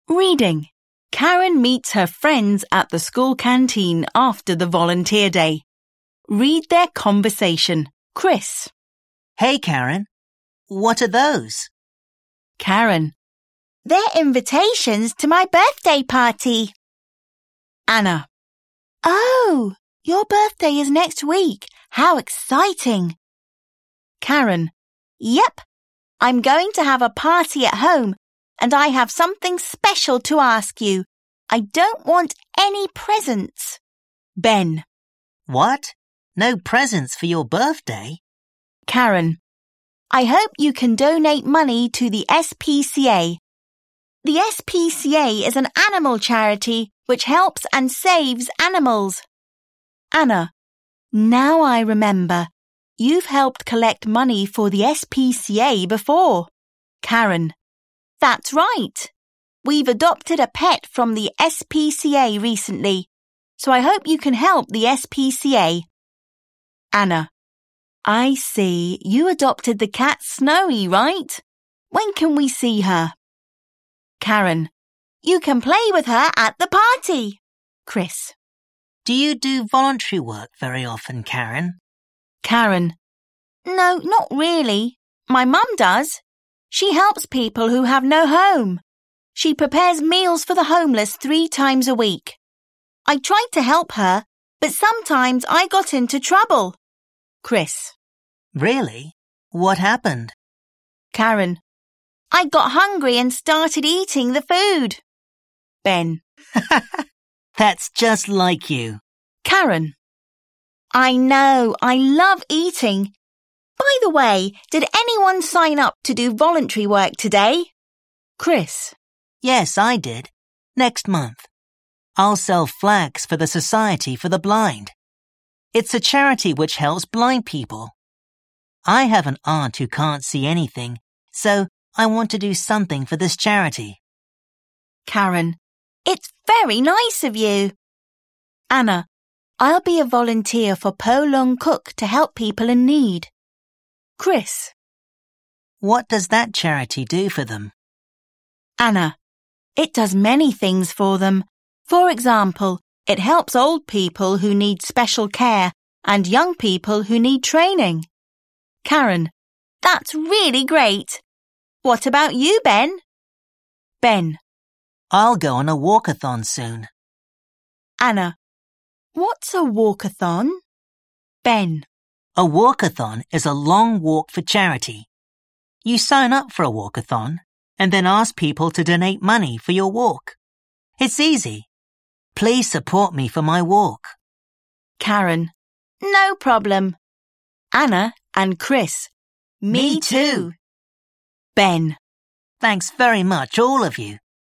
Reading. Karen meets her friends at the school canteen after the volunteer day. Read their conversation. Chris. Hey, Karen. What are those? Karen. They're invitations to my birthday party. Anna. Oh, your birthday is next week. How exciting. Karen. Yep. I'm going to have a party at home, and I have something special to ask you. I don't want any presents. Ben. What? No presents for your birthday? Karen. I hope you can donate money to the SPCA. The SPCA is an animal charity which helps and saves animals. Anna. Now I remember. You've helped collect money for the SPCA before. Karen. That's right. We've adopted a pet from the SPCA recently, so I hope you can help the SPCA. Anna. I see. You adopted the cat Snowy, right? When can we see her? Karen. You can play with her at the party. Chris. Do you do voluntary work very often, Karen? Karen. No, not really. My mum does. She helps people who have no home. She prepares meals for the homeless 3 times a week. I tried to help her, but sometimes I got into trouble. Chris. Really? What happened? Karen. I got hungry and started eating the food. Ben. That's just like you. Karen. I know, I love eating. By the way, did anyone sign up to do voluntary work today? Chris. Yes, I did. Next month. I'll sell flags for the Society for the Blind. It's a charity which helps blind people. I have an aunt who can't see anything, so I want to do something for this charity. Karen. It's very nice of you. Anna. I'll be a volunteer for Po Lung Cook to help people in need. Chris. What does that charity do for them? Anna. It does many things for them. For example, it helps old people who need special care and young people who need training. Karen. That's really great. What about you, Ben? Ben. I'll go on a walkathon soon. Anna. What's a walkathon? Ben. A walkathon is a long walk for charity. You sign up for a walkathon and then ask people to donate money for your walk. It's easy. Please support me for my walk. Karen. No problem. Anna and Chris. Me too. Ben. Thanks very much, all of you.